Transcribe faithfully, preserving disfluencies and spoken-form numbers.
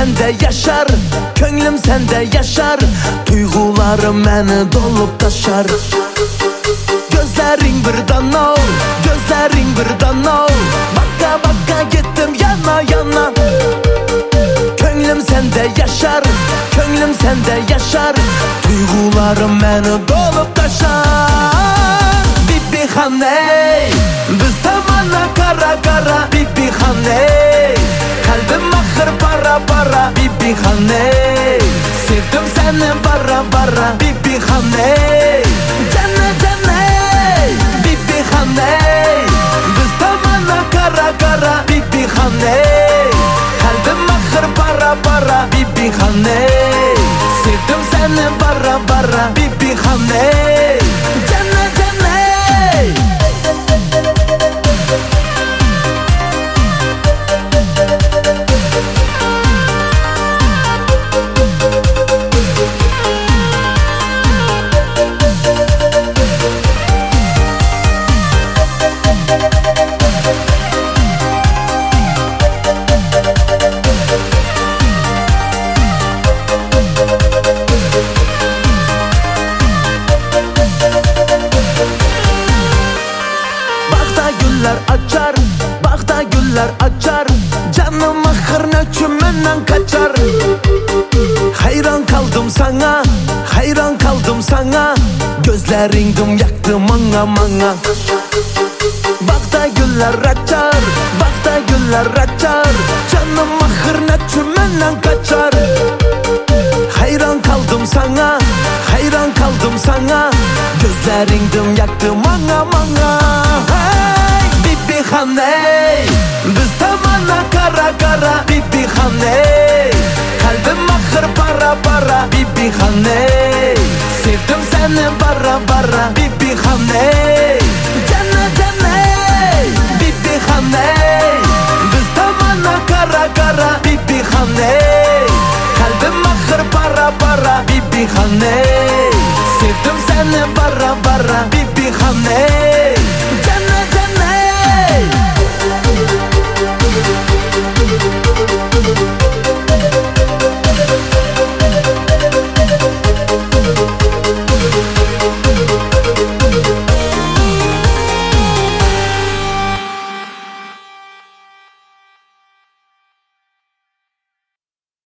sende yaşar, könglim sende yaşar. Duygularım beni dolup taşar. Gözlerin birden ol, gözlerin birden ol. Baka baka gittim yana yana. Könglim sende yaşar, könglim sende yaşar. Duygularım beni dolup taşar. Bibi haney, biz tamana kara kara. Bibi haney, kalbim ahır para para. Bibi haney, sevdim seni bara bara. Bibi haney, canne canne. Bibi haney, biz tamana kara kara. Bibi haney, kalbim ahır para para. Bibi haney, sevdim seni bara bara. Bibi haney, canne canne. Güller açar, bağda güller açar. Canım ahır nöçümünden kaçar. Hayran kaldım sana, hayran kaldım sana. Gözlerindim yaktı manga manga. Bağda güller açar, bağda güller açar. Canım ahır nöçümünden kaçar. Hayran kaldım sana, hayran kaldım sana. Gözlerindim yaktı manga manga. Bibi haney, biz tamana kara kara. Bibi haney, kalbim ahır para para. Bibi haney, sevdim seni bara bara. Bibi haney, canne canne. Bibi haney, biz tamana kara kara. Bibi haney, kalbim ahır para para. Bibi haney, sevdim seni bara bara. Bibi haney, canne canne.